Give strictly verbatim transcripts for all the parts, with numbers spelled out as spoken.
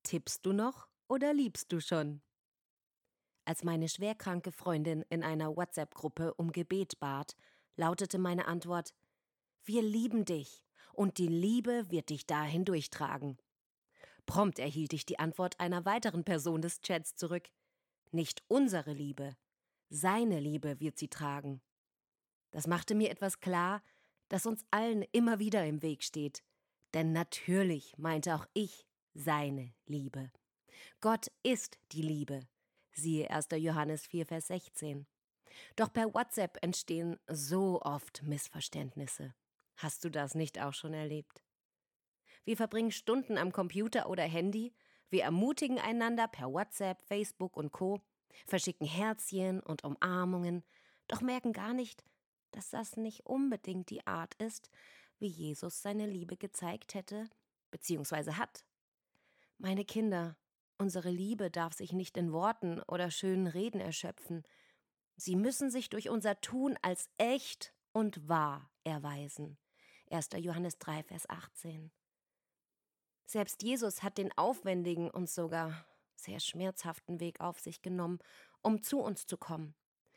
Tippst du noch oder liebst du schon? Als meine schwerkranke Freundin in einer WhatsApp-Gruppe um Gebet bat, lautete meine Antwort: Wir lieben dich und die Liebe wird dich dahin durchtragen. Prompt erhielt ich die Antwort einer weiteren Person des Chats zurück: Nicht unsere Liebe, seine Liebe wird sie tragen. Das machte mir etwas klar, das uns allen immer wieder im Weg steht. Denn natürlich meinte auch ich seine Liebe. Gott ist die Liebe. Siehe erster Johannes vier, Vers sechzehn. Doch per WhatsApp entstehen so oft Missverständnisse. Hast du das nicht auch schon erlebt? Wir verbringen Stunden am Computer oder Handy, wir ermutigen einander per WhatsApp, Facebook und Co., verschicken Herzchen und Umarmungen, doch merken gar nicht, dass das nicht unbedingt die Art ist, wie Jesus seine Liebe gezeigt hätte bzw. hat. Meine Kinder, unsere Liebe darf sich nicht in Worten oder schönen Reden erschöpfen. Sie müssen sich durch unser Tun als echt und wahr erweisen. erster Johannes drei, Vers achtzehn. Selbst Jesus hat den aufwendigen und sogar sehr schmerzhaften Weg auf sich genommen, um zu uns zu kommen.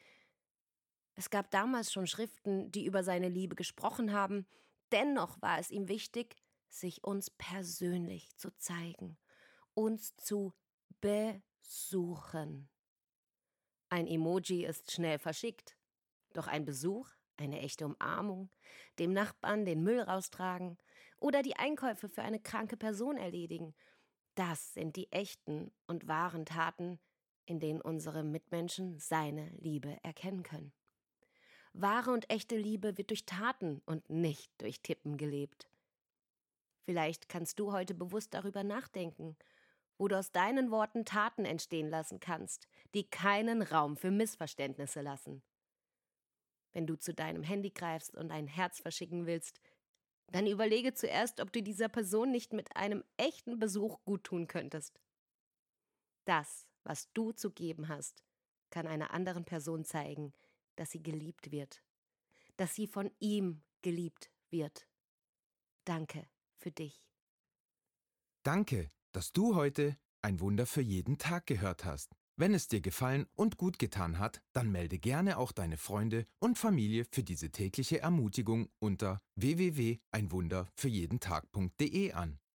Es gab damals schon Schriften, die über seine Liebe gesprochen haben. Dennoch war es ihm wichtig, sich uns persönlich zu zeigen, uns zu besuchen. Ein Emoji ist schnell verschickt, doch ein Besuch, eine echte Umarmung, dem Nachbarn den Müll raustragen oder die Einkäufe für eine kranke Person erledigen, das sind die echten und wahren Taten, in denen unsere Mitmenschen seine Liebe erkennen können. Wahre und echte Liebe wird durch Taten und nicht durch Tippen gelebt. Vielleicht kannst du heute bewusst darüber nachdenken, wo du aus deinen Worten Taten entstehen lassen kannst, die keinen Raum für Missverständnisse lassen. Wenn du zu deinem Handy greifst und ein Herz verschicken willst, dann überlege zuerst, ob du dieser Person nicht mit einem echten Besuch guttun könntest. Das, was du zu geben hast, kann einer anderen Person zeigen, dass sie geliebt wird, dass sie von ihm geliebt wird. Danke für dich. Danke, dass du heute ein Wunder für jeden Tag gehört hast. Wenn es dir gefallen und gut getan hat, dann melde gerne auch deine Freunde und Familie für diese tägliche Ermutigung unter w w w punkt ein wunder für jeden Tag punkt de an.